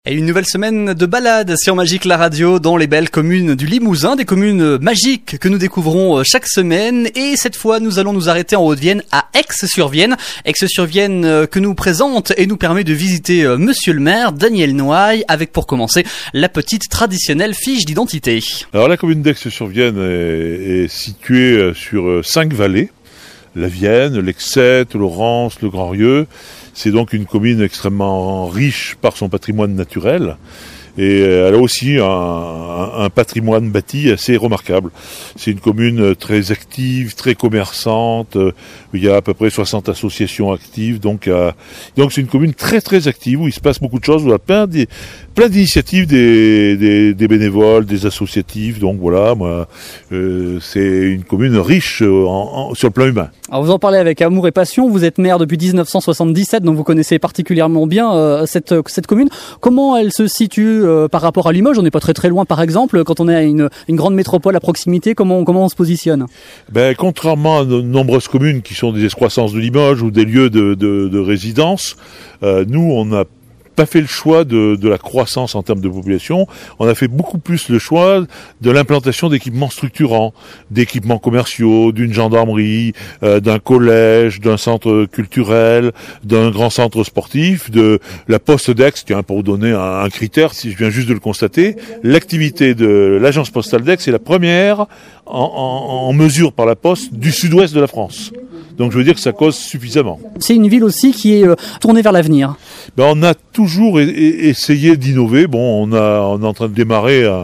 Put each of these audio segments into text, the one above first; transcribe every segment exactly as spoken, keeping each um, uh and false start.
Et une nouvelle semaine de balade sur Magique la radio dans les belles communes du Limousin, des communes magiques que nous découvrons chaque semaine. Et cette fois, nous allons nous arrêter en Haute-Vienne, à Aix-sur-Vienne. Aix-sur-Vienne que nous présente et nous permet de visiter Monsieur le maire, Daniel Noailles, avec pour commencer la petite traditionnelle fiche d'identité. Alors la commune d'Aix-sur-Vienne est, est située sur cinq vallées. La Vienne, l'Aixette, l'Aurance, le Grand-Rieu. C'est donc une commune extrêmement riche par son patrimoine naturel. Et elle a aussi un, un, un patrimoine bâti assez remarquable. C'est une commune très active, très commerçante. Il y a à peu près soixante associations actives. Donc, euh, donc c'est une commune très très active où il se passe beaucoup de choses. Où il y a plein, des, plein d'initiatives des, des, des bénévoles, des associatifs. Donc voilà, moi, euh, c'est une commune riche en, en, sur le plan humain. Alors vous en parlez avec amour et passion. Vous êtes maire depuis dix-neuf cent soixante-dix-sept, donc vous connaissez particulièrement bien euh, cette, cette commune. Comment elle se situe Euh, par rapport à Limoges? On n'est pas très très loin, par exemple, quand on est à une, une grande métropole à proximité. Comment, comment on se positionne? Ben, contrairement à de nombreuses communes qui sont des excroissances de Limoges ou des lieux de, de, de résidence, euh, nous on a pas fait le choix de, de la croissance en termes de population. On a fait beaucoup plus le choix de l'implantation d'équipements structurants, d'équipements commerciaux, d'une gendarmerie, euh, d'un collège, d'un centre culturel, d'un grand centre sportif, de la poste d'Aix. Tiens, pour vous donner un, un critère, si je viens juste de le constater, l'activité de l'agence postale d'Aix est la première en, en, en mesure par la poste du sud-ouest de la France. Donc je veux dire que ça cause suffisamment. C'est une ville aussi qui est euh, tournée vers l'avenir. Ben, on a toujours e- e- essayé d'innover. Bon, on, a, on est en train de démarrer un,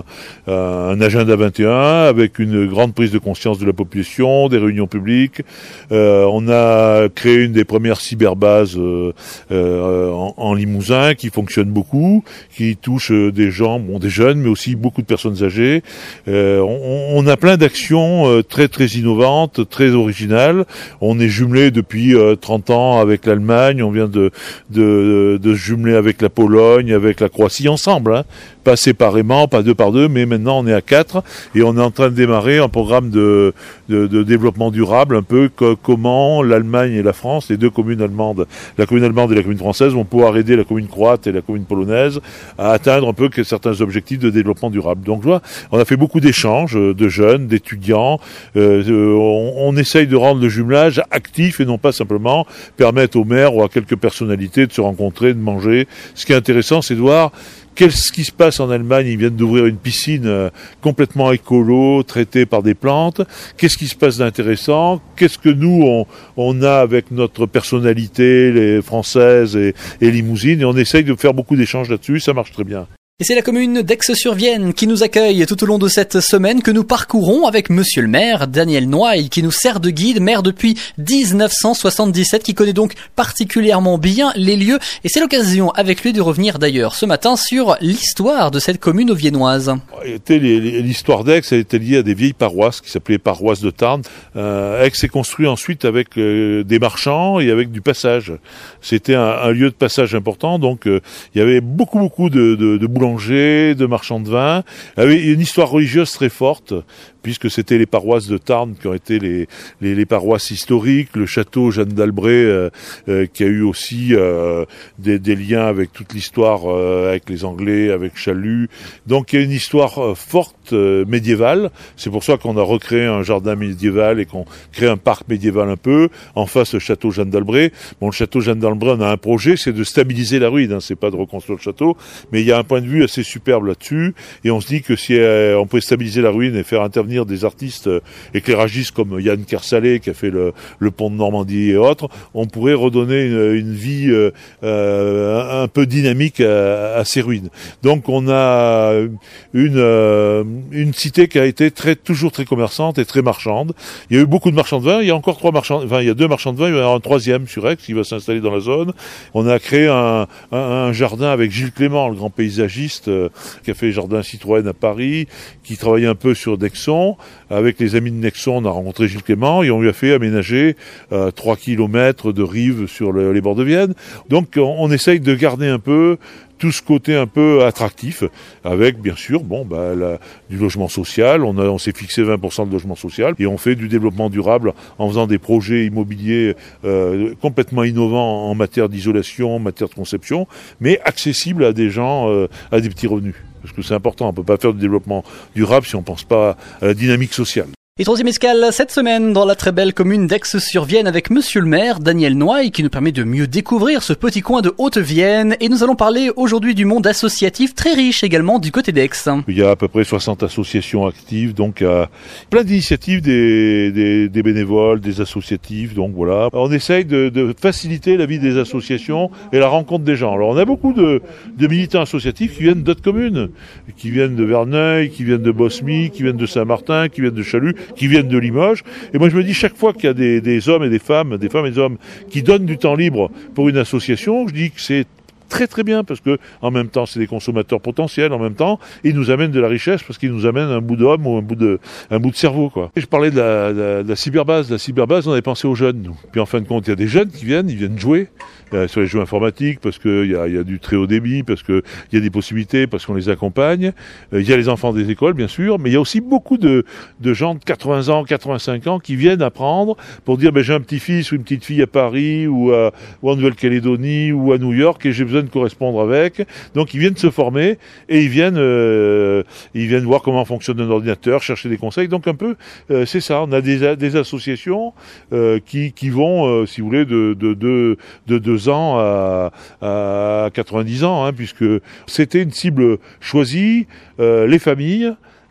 un agenda vingt et un avec une grande prise de conscience de la population, des réunions publiques. Euh, on a créé une des premières cyberbases euh, euh, en, en Limousin qui fonctionne beaucoup, qui touche des gens, bon, des jeunes, mais aussi beaucoup de personnes âgées. Euh, on, on a plein d'actions euh, très très innovantes, très originales. On est jumelé depuis euh, trente ans avec l'Allemagne. On vient de, de, de se jumeler avec la Pologne, avec la Croatie ensemble, hein. Pas séparément, pas deux par deux, mais maintenant on est à quatre et on est en train de démarrer un programme de, de, de développement durable, un peu que, comment l'Allemagne et la France, les deux communes allemandes, la commune allemande et la commune française, vont pouvoir aider la commune croate et la commune polonaise à atteindre un peu que certains objectifs de développement durable. Donc je vois, on a fait beaucoup d'échanges de jeunes, d'étudiants. Euh, on, on essaye de rendre le jumelage actif et non pas simplement permettre aux maires ou à quelques personnalités de se rencontrer, de manger. Ce qui est intéressant, c'est de voir qu'est-ce qui se passe en Allemagne. Ils viennent d'ouvrir une piscine euh, complètement écolo, traitée par des plantes. Qu'est-ce qui se passe d'intéressant? Qu'est-ce que nous, on, on a avec notre personnalité, les françaises et, et limousines? Et on essaye de faire beaucoup d'échanges là-dessus. Ça marche très bien. Et c'est la commune d'Aix-sur-Vienne qui nous accueille tout au long de cette semaine que nous parcourons avec Monsieur le maire, Daniel Noailles, qui nous sert de guide, maire depuis dix-neuf cent soixante-dix-sept, qui connaît donc particulièrement bien les lieux. Et c'est l'occasion avec lui de revenir d'ailleurs ce matin sur l'histoire de cette commune auviennoise. L'histoire d'Aix, elle était liée à des vieilles paroisses qui s'appelaient paroisses de Tarn. Euh, Aix s'est construit ensuite avec euh, des marchands et avec du passage. C'était un, un lieu de passage important, donc euh, il y avait beaucoup beaucoup de, de, de boulangers, de marchands de vin. Il y avait une histoire religieuse très forte, puisque c'était les paroisses de Tarn qui ont été les, les, les paroisses historiques, le château Jeanne d'Albret euh, euh, qui a eu aussi euh, des, des liens avec toute l'histoire, euh, avec les Anglais, avec Chalut. Donc il y a une histoire euh, forte euh, médiévale. C'est pour ça qu'on a recréé un jardin médiéval et qu'on crée un parc médiéval un peu. En face, le château Jeanne d'Albret. Bon, le château Jeanne d'Albret, on a un projet, c'est de stabiliser la ruine, hein, c'est pas de reconstruire le château, mais il y a un point de vue assez superbe là-dessus, et on se dit que si euh, on pouvait stabiliser la ruine et faire intervenir des artistes euh, éclairagistes comme Yann Kersalé qui a fait le, le pont de Normandie et autres, on pourrait redonner une, une vie euh, euh, un peu dynamique à, à ces ruines. Donc on a une, euh, une cité qui a été très, toujours très commerçante et très marchande. Il y a eu beaucoup de marchands de vin, il y a encore trois marchands, enfin il y a deux marchands de vin, il y en a un troisième sur Aix qui va s'installer dans la zone. On a créé un, un, un jardin avec Gilles Clément, le grand paysagiste, euh, qui a fait Jardin Citroën à Paris, qui travaillait un peu sur Dexon. Nexon. Avec les amis de Nexon, on a rencontré Gilles Clément et on lui a fait aménager euh, trois kilomètres de rive sur le, les bords de Vienne. Donc on, on essaye de garder un peu tout ce côté un peu attractif, avec bien sûr bon bah la, du logement social. On a on s'est fixé vingt pour cent de logement social et on fait du développement durable en faisant des projets immobiliers euh, complètement innovants en matière d'isolation, en matière de conception, mais accessibles à des gens euh, à des petits revenus. Parce que c'est important, on ne peut pas faire du développement durable si on ne pense pas à la dynamique sociale. Et troisième escale cette semaine dans la très belle commune d'Aix-sur-Vienne avec monsieur le maire Daniel Noailles qui nous permet de mieux découvrir ce petit coin de Haute-Vienne. Et nous allons parler aujourd'hui du monde associatif très riche également du côté d'Aix. Il y a à peu près soixante associations actives, donc il y a plein d'initiatives des, des, des bénévoles, des associatifs. Donc voilà, on essaye de, de faciliter la vie des associations et la rencontre des gens. Alors on a beaucoup de, de militants associatifs qui viennent d'autres communes, qui viennent de Verneuil, qui viennent de Bosmy, qui viennent de Saint-Martin, qui viennent de Chalut, qui viennent de Limoges. Et moi je me dis, chaque fois qu'il y a des, des hommes et des femmes, des femmes et des hommes qui donnent du temps libre pour une association, je dis que c'est très très bien parce que en même temps c'est des consommateurs potentiels, en même temps ils nous amènent de la richesse parce qu'ils nous amènent un bout d'homme ou un bout de un bout de cerveau quoi. Et je parlais de la, de, la, de la cyberbase, la cyberbase on avait pensé aux jeunes nous. Puis en fin de compte il y a des jeunes qui viennent, ils viennent jouer euh, sur les jeux informatiques parce que il y a, y a du très haut débit, parce que il y a des possibilités, parce qu'on les accompagne. Euh, il y a les enfants des écoles bien sûr, mais il y a aussi beaucoup de de gens de quatre-vingts ans, quatre-vingt-cinq ans qui viennent apprendre pour dire ben j'ai un petit-fils ou une petite fille à Paris ou à ou en Nouvelle-Calédonie ou à New York et j'ai besoin de correspondre avec, donc ils viennent se former et ils viennent euh, ils viennent voir comment fonctionne un ordinateur, chercher des conseils, donc un peu euh, c'est ça, on a des, des associations euh, qui, qui vont euh, si vous voulez de, de, de, de deux ans à, à quatre-vingt-dix ans, hein, puisque c'était une cible choisie, euh, les familles,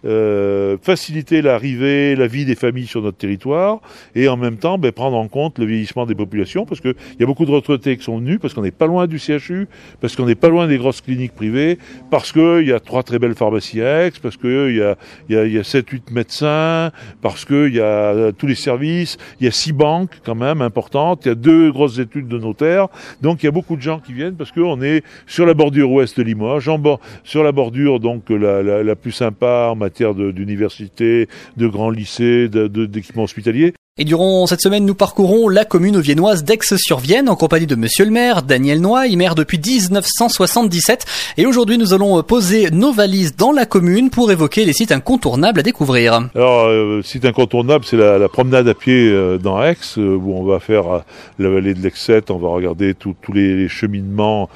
Euh, faciliter l'arrivée, la vie des familles sur notre territoire et en même temps ben, prendre en compte le vieillissement des populations parce qu'il y a beaucoup de retraités qui sont venus, parce qu'on n'est pas loin du C H U, parce qu'on n'est pas loin des grosses cliniques privées, parce qu'il y a trois très belles pharmacies à Aix, parce qu'il y a, y a, y a sept huit médecins, parce qu'il y a tous les services, il y a six banques quand même importantes, il y a deux grosses études de notaires, donc il y a beaucoup de gens qui viennent parce qu'on est sur la bordure ouest de Limoges, en bord, sur la bordure donc la, la, la plus sympa en matière De, d'université, de grands lycées, de, de, d'équipements hospitaliers. Et durant cette semaine, nous parcourons la commune viennoise d'Aix-sur-Vienne en compagnie de monsieur le maire Daniel Noailles, maire depuis dix-neuf cent soixante-dix-sept. Et aujourd'hui, nous allons poser nos valises dans la commune pour évoquer les sites incontournables à découvrir. Alors, euh, site incontournable, c'est la, la promenade à pied euh, dans Aix, euh, où on va faire euh, la vallée de l'Aix-sept, on va regarder tous les, les cheminements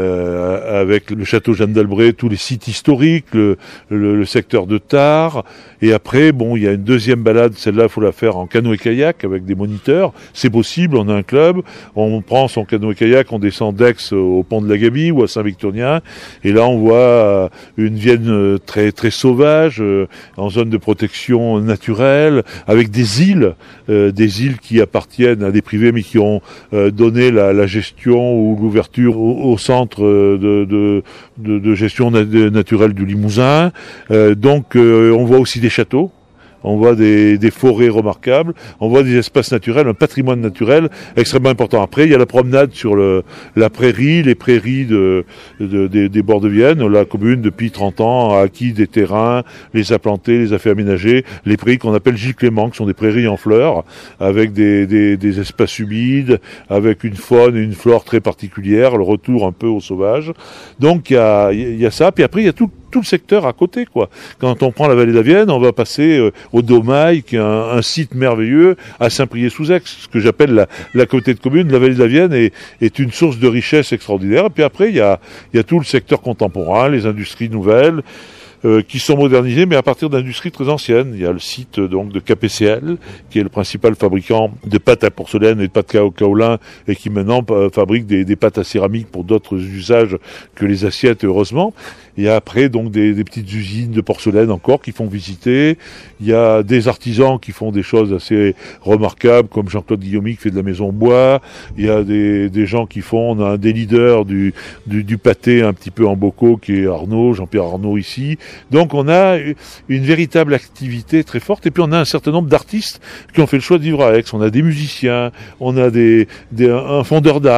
euh, avec le château Jeanne d'Albret, tous les sites historiques, le, le, le secteur de Tarbes. Et après, bon, il y a une deuxième balade, celle-là, il faut la faire en canoë kayak avec des moniteurs, c'est possible, on a un club, on prend son canoë kayak, on descend d'Aix au pont de la Gabie ou à Saint-Victorien, et là on voit une Vienne très très sauvage, en zone de protection naturelle, avec des îles, euh, des îles qui appartiennent à des privés mais qui ont euh, donné la, la gestion ou l'ouverture au, au centre de, de, de, de gestion nat- naturelle du Limousin. Euh, donc euh, on voit aussi des châteaux. On voit des, des forêts remarquables, on voit des espaces naturels, un patrimoine naturel extrêmement important. Après, il y a la promenade sur le, la prairie, les prairies de, de, des, des bords de Vienne. La commune, depuis trente ans, a acquis des terrains, les a plantés, les a fait aménager. Les prairies qu'on appelle Gilles Clément, qui sont des prairies en fleurs, avec des, des, des espaces humides, avec une faune et une flore très particulières, le retour un peu au sauvage. Donc, il y a, il y a ça. Puis après, il y a tout tout le secteur à côté, quoi. Quand on prend la vallée de la Vienne, on va passer euh, au Domail, qui est un, un site merveilleux, à Saint-Priest-sous-Aix, ce que j'appelle la, la communauté de communes. La vallée de la Vienne est, est une source de richesse extraordinaire. Et puis après, il y a, il y a tout le secteur contemporain, les industries nouvelles, Euh, qui sont modernisés, mais à partir d'industries très anciennes. Il y a le site donc de K P C L, qui est le principal fabricant de pâtes à porcelaine et de pâtes au kaolin, et qui maintenant euh, fabrique des, des pâtes à céramique pour d'autres usages que les assiettes, heureusement. Il y a après donc des, des petites usines de porcelaine encore qui font visiter. Il y a des artisans qui font des choses assez remarquables, comme Jean-Claude Guillaumy qui fait de la maison en bois. Il y a des, des gens qui font, on a un des leaders du, du, du pâté un petit peu en bocaux qui est Arnaud, Jean-Pierre Arnaud ici. Donc on a une véritable activité très forte, et puis on a un certain nombre d'artistes qui ont fait le choix de vivre à Aix. On a des musiciens, on a des, des un fondeur d'art,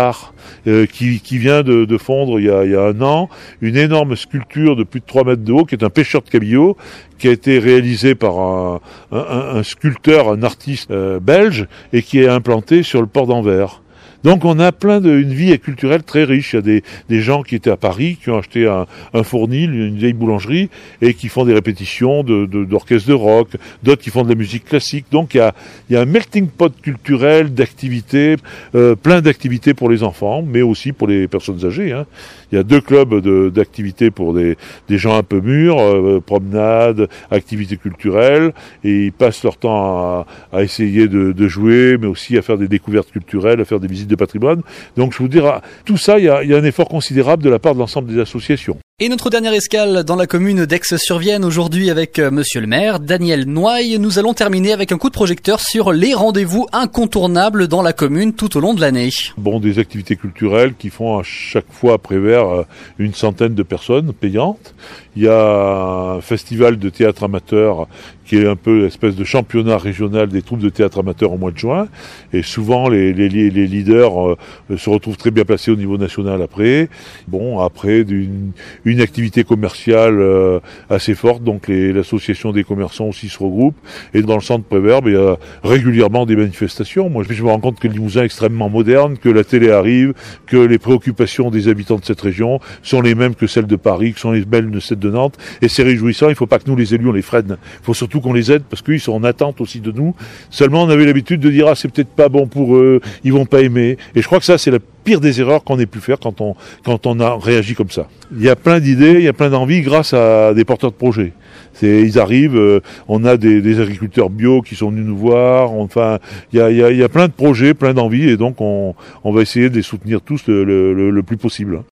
euh, qui, qui vient de, de fondre il y, a, il y a un an une énorme sculpture de plus de trois mètres de haut, qui est un pêcheur de cabillaud, qui a été réalisé par un, un, un sculpteur, un artiste euh, belge, et qui est implanté sur le port d'Anvers. Donc on a plein de, une vie culturelle très riche. Il y a des, des gens qui étaient à Paris, qui ont acheté un, un fournil, une vieille boulangerie, et qui font des répétitions de, de, d'orchestres de rock, d'autres qui font de la musique classique. Donc il y a, il y a un melting pot culturel d'activités, euh, plein d'activités pour les enfants, mais aussi pour les personnes âgées, hein. Il y a deux clubs de, d'activités pour des, des gens un peu mûrs, euh, promenades, activités culturelles, et ils passent leur temps à, à essayer de, de jouer, mais aussi à faire des découvertes culturelles, à faire des visites de patrimoine. Donc je vous dirais, tout ça, il y a, il y a un effort considérable de la part de l'ensemble des associations. Et notre dernière escale dans la commune d'Aix-sur-Vienne aujourd'hui avec euh, monsieur le maire, Daniel Noailles. Nous allons terminer avec un coup de projecteur sur les rendez-vous incontournables dans la commune tout au long de l'année. Bon, des activités culturelles qui font à chaque fois à Prévert euh, une centaine de personnes payantes. Il y a un festival de théâtre amateur qui est un peu l'espèce de championnat régional des troupes de théâtre amateur au mois de juin. Et souvent, les, les, les leaders euh, se retrouvent très bien placés au niveau national après. Bon, après, d'une, une activité commerciale euh, assez forte, donc les, l'association des commerçants aussi se regroupe. Et dans le centre Prévert, il y a régulièrement des manifestations. Moi, je me rends compte que le Limousin est extrêmement moderne, que la télé arrive, que les préoccupations des habitants de cette région sont les mêmes que celles de Paris, que sont les mêmes de celles de Nantes. Et c'est réjouissant. Il ne faut pas que nous, les élus, on les freine. Il faut surtout qu'on les aide parce qu'ils sont en attente aussi de nous. Seulement, on avait l'habitude de dire, ah, c'est peut-être pas bon pour eux, ils vont pas aimer. Et je crois que ça, c'est la pire des erreurs qu'on ait pu faire quand on, quand on a réagi comme ça. Il y a plein d'idées, il y a plein d'envies grâce à des porteurs de projets. C'est, ils arrivent, euh, on a des, des agriculteurs bio qui sont venus nous voir, enfin, il y a, il y a, il y a plein de projets, plein d'envies, et donc on, on va essayer de les soutenir tous le, le, le plus possible.